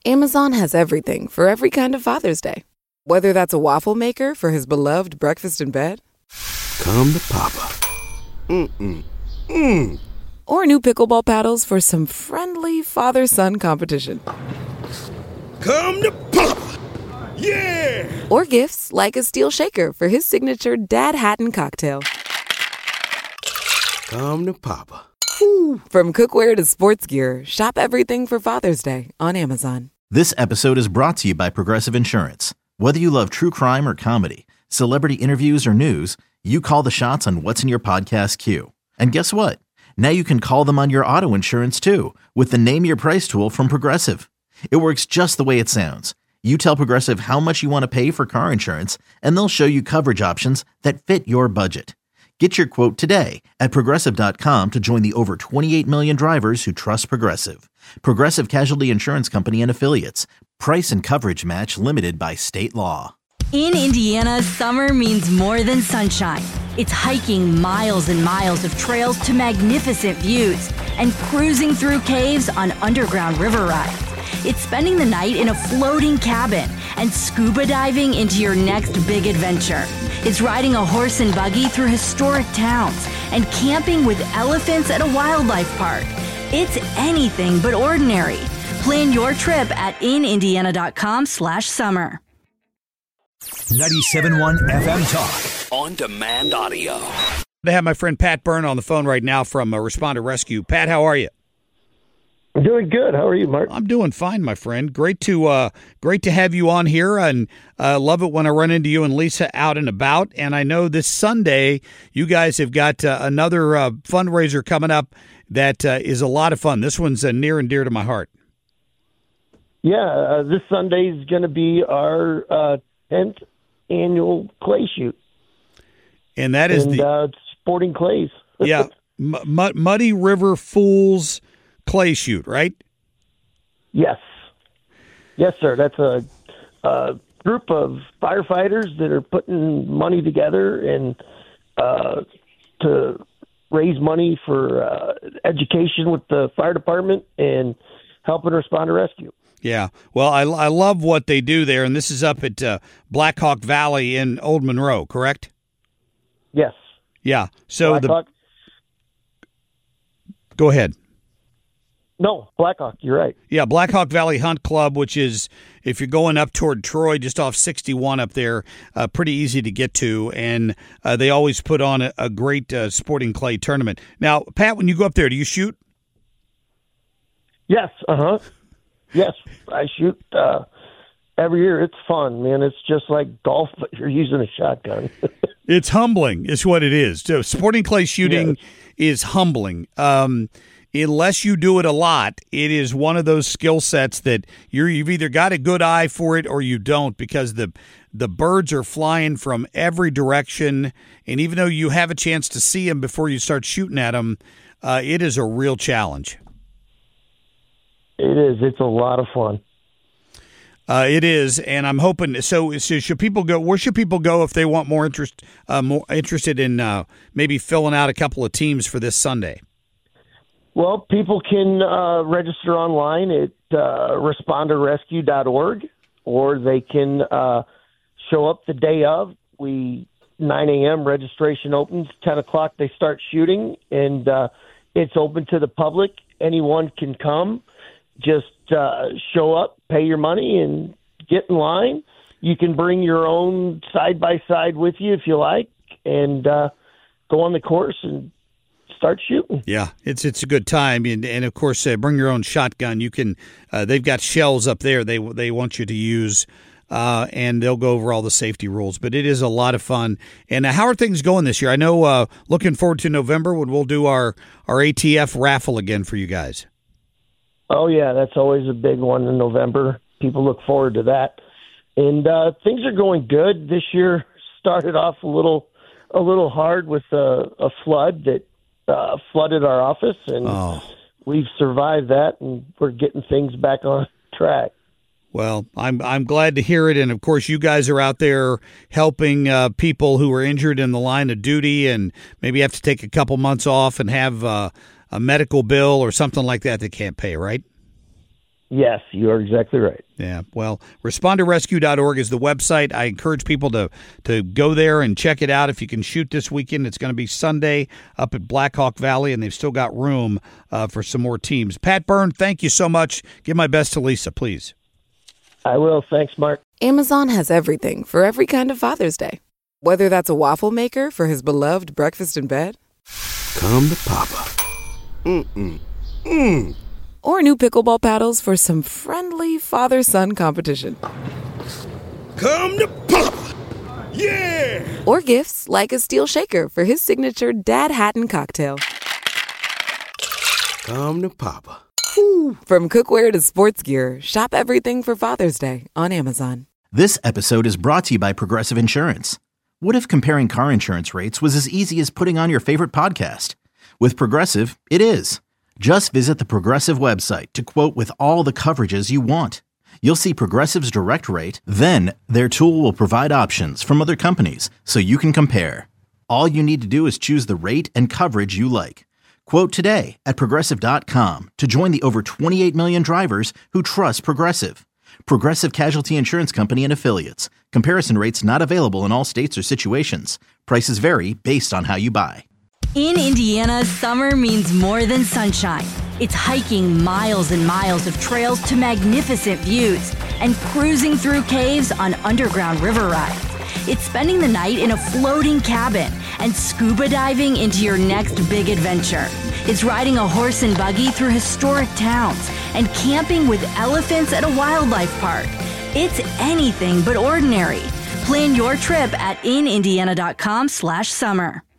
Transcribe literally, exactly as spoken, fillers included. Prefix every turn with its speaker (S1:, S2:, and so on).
S1: Amazon has everything for every kind of Father's Day. Whether that's a waffle maker for his beloved breakfast in bed,
S2: come to Papa. Mm-mm. Mm.
S1: Or new pickleball paddles for some friendly father-son competition.
S2: Come to Papa. Yeah!
S1: Or gifts like a steel shaker for his signature Dad Hatton cocktail.
S2: Come to Papa.
S1: Woo. From cookware to sports gear, shop everything for Father's Day on Amazon.
S3: This episode is brought to you by Progressive Insurance. Whether you love true crime or comedy, celebrity interviews or news, you call the shots on what's in your podcast queue. And guess what? Now you can call them on your auto insurance too with the Name Your Price tool from Progressive. It works just the way it sounds. You tell Progressive how much you want to pay for car insurance, and they'll show you coverage options that fit your budget. Get your quote today at Progressive dot com to join the over twenty-eight million drivers who trust Progressive. Progressive Casualty Insurance Company and Affiliates. Price and coverage match limited by state law.
S4: In Indiana, summer means more than sunshine. It's hiking miles and miles of trails to magnificent views and cruising through caves on underground river rides. It's spending the night in a floating cabin and scuba diving into your next big adventure. It's riding a horse and buggy through historic towns and camping with elephants at a wildlife park. It's anything but ordinary. Plan your trip at inindiana.com slash summer.
S5: ninety-seven point one F M Talk.
S6: On demand audio.
S7: I have my friend Pat Byrne on the phone right now from uh, Respond to Rescue. Pat, how are you?
S8: I'm doing good. How are you, Mark?
S7: I'm doing fine, my friend. Great to uh, great to have you on here, and uh, love it when I run into you and Lisa out and about. And I know this Sunday you guys have got uh, another uh, fundraiser coming up that uh, is a lot of fun. This one's uh, near and dear to my heart.
S8: Yeah, uh, this Sunday is going to be our uh, tenth annual clay shoot,
S7: and that is
S8: and,
S7: the
S8: uh, sporting clays.
S7: yeah, M- M- Muddy River Fools Clay Shoot, right?
S8: Yes, yes, sir. That's a, a group of firefighters that are putting money together and uh, to raise money for uh, education with the fire department and helping respond to rescue.
S7: Yeah, well, I, I love what they do there, and this is up at uh, Black Hawk Valley in Old Monroe, correct?
S8: Yes.
S7: Yeah. So
S8: Black
S7: the
S8: Hawk.
S7: Go ahead.
S8: No, Black Hawk. You're right.
S7: Yeah, Black Hawk Valley Hunt Club, which is if you're going up toward Troy, just off sixty-one up there, uh, pretty easy to get to, and uh, they always put on a, a great uh, sporting clay tournament. Now, Pat, when you go up there, do you shoot?
S8: Yes. Uh huh. Yes, I shoot uh, every year. It's fun, man. It's just like golf, but you're using a shotgun.
S7: It's humbling, is what it is. So sporting clay shooting yes. is humbling. Um, unless you do it a lot, it is one of those skill sets that you're, you've either got a good eye for it or you don't, because the the birds are flying from every direction, and even though you have a chance to see them before you start shooting at them, uh, it is a real challenge.
S8: It is. It's a lot of fun.
S7: Uh, it is, and I'm hoping. So, so, should people go? Where should people go if they want more interest? Uh, more interested in uh, maybe filling out a couple of teams for this Sunday.
S8: Well, people can uh, register online at uh, respond to rescue dot org, or they can uh, show up the day of. We nine a.m. registration opens. ten o'clock they start shooting, and uh, it's open to the public. Anyone can come. Just uh, show up, pay your money, and get in line. You can bring your own side-by-side with you if you like, and uh, go on the course and start shooting.
S7: Yeah, it's it's a good time, and and of course, uh, bring your own shotgun. You can. Uh, they've got shells up there. They they want you to use, uh, and they'll go over all the safety rules. But it is a lot of fun. And uh, how are things going this year? I know. Uh, looking forward to November when we'll do our our A T F raffle again for you guys.
S8: Oh, yeah, that's always a big one in November. People look forward to that. And uh, things are going good. This year started off a little a little hard with a, a flood that uh, flooded our office, and
S7: oh.
S8: we've survived that, and we're getting things back on track.
S7: Well, I'm I'm glad to hear it, and of course, you guys are out there helping uh, people who are injured in the line of duty, and maybe have to take a couple months off and have uh, a medical bill or something like that they can't pay, right?
S8: Yes, you are exactly right.
S7: Yeah, well, responder rescue dot org is the website. I encourage people to, to go there and check it out. If you can shoot this weekend, it's going to be Sunday up at Blackhawk Valley, and they've still got room uh, for some more teams. Pat Byrne, thank you so much. Give my best to Lisa, please.
S8: I will. Thanks, Mark.
S1: Amazon has everything for every kind of Father's Day. Whether that's a waffle maker for his beloved breakfast in bed,
S2: Come to Papa. Mm-mm. Mm.
S1: or new pickleball paddles for some friendly father-son competition.
S2: Come to Papa. Yeah!
S1: Or gifts like a steel shaker for his signature Dad Hatton cocktail.
S2: Come to Papa.
S1: From cookware to sports gear, shop everything for Father's Day on Amazon.
S3: This episode is brought to you by Progressive Insurance. What if comparing car insurance rates was as easy as putting on your favorite podcast? With Progressive, it is. Just visit the Progressive website to quote with all the coverages you want. You'll see Progressive's direct rate, then their tool will provide options from other companies so you can compare. All you need to do is choose the rate and coverage you like. Quote today at Progressive dot com to join the over twenty-eight million drivers who trust Progressive. Progressive Casualty Insurance Company and Affiliates. Comparison rates not available in all states or situations. Prices vary based on how you buy.
S4: In Indiana, summer means more than sunshine. It's hiking miles and miles of trails to magnificent views and cruising through caves on underground river rides. It's spending the night in a floating cabin and scuba diving into your next big adventure. It's riding a horse and buggy through historic towns and camping with elephants at a wildlife park. It's anything but ordinary. Plan your trip at in indiana dot com slash summer.